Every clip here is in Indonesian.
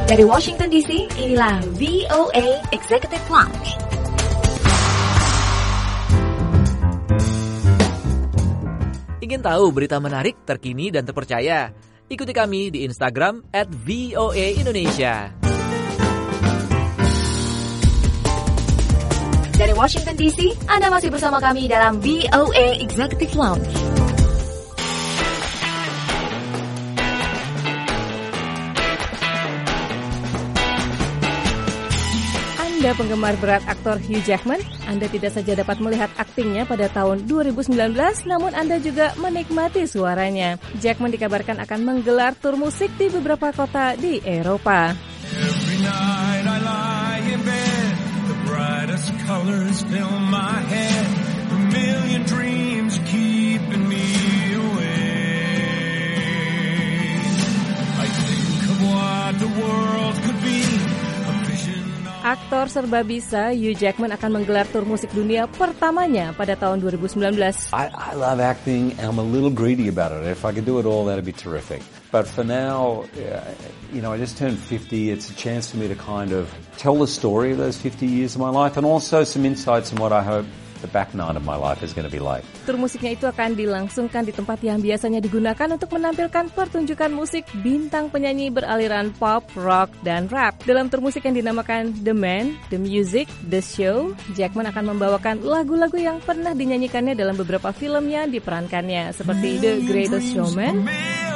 Dari Washington DC, inilah VOA Executive Lounge. Ingin tahu berita menarik, terkini, dan terpercaya? Ikuti kami di Instagram @VOA_Indonesia. Dari Washington DC, Anda masih bersama kami dalam VOA Executive Lounge. Anda penggemar berat aktor Hugh Jackman, Anda tidak saja dapat melihat aktingnya pada tahun 2019, namun Anda juga menikmati suaranya. Jackman dikabarkan akan menggelar tur musik di beberapa kota di Eropa. Every night I lie in bed, the brightest colors fill my head, a million dreams keeping me awake. I think of what the world could be. Aktor serba bisa Hugh Jackman akan menggelar tur musik dunia pertamanya pada tahun 2019. I love acting and I'm a little greedy about it. If I could do it all, that'd be terrific. But for now, I just turned 50. It's a chance for me to kind of tell the story of those 50 years of my life and also some insights in what I hope the back nine of my life is going to be like. Tur musiknya itu akan dilangsungkan di tempat yang biasanya digunakan untuk menampilkan pertunjukan musik bintang penyanyi beraliran pop, rock, dan rap. Dalam tur musik yang dinamakan The Man, The Music, The Show, Jackman akan membawakan lagu-lagu yang pernah dinyanyikannya dalam beberapa film yang diperankannya, seperti The Greatest Showman,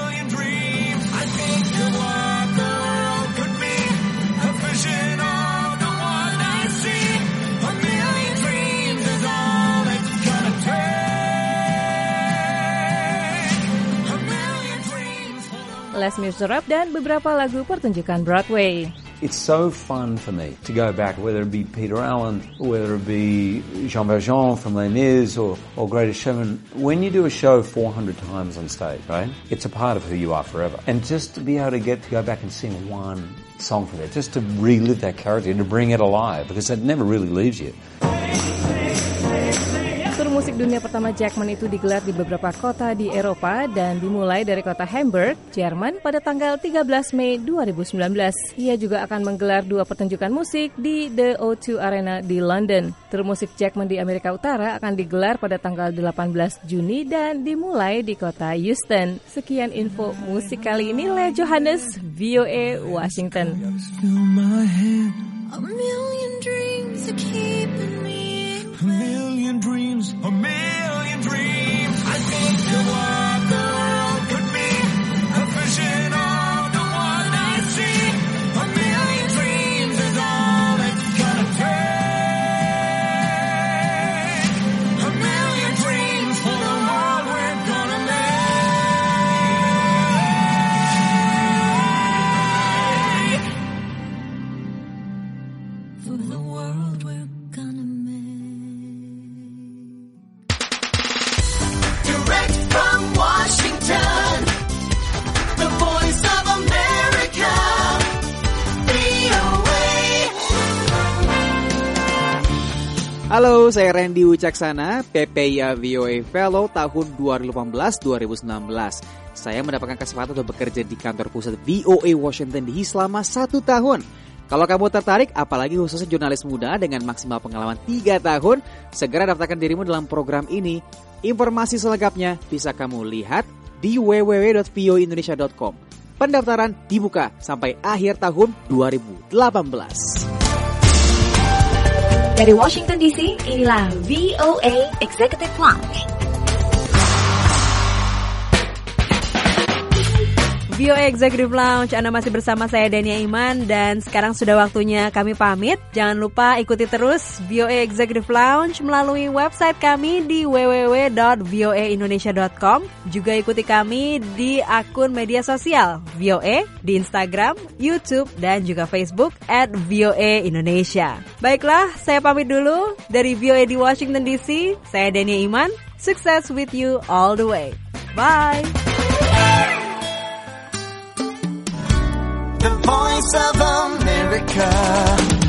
Les Miserables, dan beberapa lagu pertunjukan Broadway. It's so fun for me to go back, whether it be Peter Allen, whether it be Jean Valjean from Les Mis or Greatest Showman. When you do a show 400 times on stage, right, it's a part of who you are forever. And just to be able to get to go back and sing one song for that, just to relive that character and to bring it alive, because it never really leaves you. Tur musik dunia pertama Jackman itu digelar di beberapa kota di Eropa dan dimulai dari kota Hamburg, Jerman pada tanggal 13 Mei 2019. Ia juga akan menggelar 2 pertunjukan musik di The O2 Arena di London. Tur musik Jackman di Amerika Utara akan digelar pada tanggal 18 Juni dan dimulai di kota Houston. Sekian info musik kali ini, Lea Johannes, VOA Washington. A million dreams are keeping me. A million dreams, a million dreams. I think of what the world could be. A vision of the one I see. A million dreams is all it's gonna take. A million dreams for the world we're gonna make. For the world we're gonna make. Direct from Washington, the voice of America, VOA. Halo, saya Randy Wicaksana, PPIA VOA Fellow tahun 2018-2019. Saya mendapatkan kesempatan untuk bekerja di kantor pusat VOA Washington DC selama 1 tahun. Kalau kamu tertarik, apalagi khususnya jurnalis muda dengan maksimal pengalaman 3 tahun, segera daftarkan dirimu dalam program ini. Informasi selengkapnya bisa kamu lihat di www.voaindonesia.com. Pendaftaran dibuka sampai akhir tahun 2018. Dari Washington DC, inilah VOA Executive Lounge. VOA Executive Lounge, Anda masih bersama saya Dania Iman dan sekarang sudah waktunya kami pamit. Jangan lupa ikuti terus VOA Executive Lounge melalui website kami di www.voaindonesia.com. Juga ikuti kami di akun media sosial VOA di Instagram, YouTube, dan juga Facebook @VOA Indonesia. Baiklah, saya pamit dulu dari VOA di Washington DC. Saya Dania Iman. Success with you all the way. Bye. The voice of America.